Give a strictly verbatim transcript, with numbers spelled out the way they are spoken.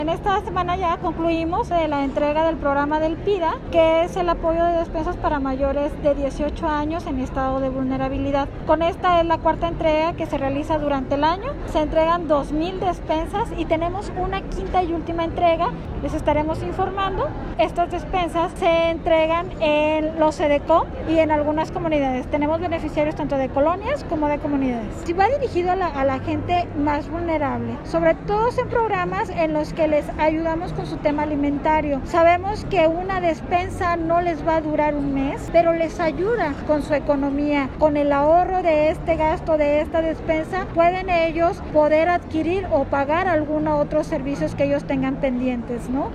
En esta semana ya concluimos eh, la entrega del programa del PIDA, que es el apoyo de despensas para mayores de dieciocho años en estado de vulnerabilidad. Con esta es la cuarta entrega que se realiza durante el año. Se entregan dos mil despensas y tenemos una quinta y última entrega. Les estaremos informando. Estas despensas se entregan en los SEDECOM y en algunas comunidades. Tenemos beneficiarios tanto de colonias como de comunidades. Si va dirigido a la, a la gente más vulnerable, sobre todo en programas en los que les ayudamos con su tema alimentario. Sabemos que una despensa no les va a durar un mes, pero les ayuda con su economía. Con el ahorro de este gasto, de esta despensa, pueden ellos poder adquirir o pagar algunos otros servicios que ellos tengan pendientes, ¿no?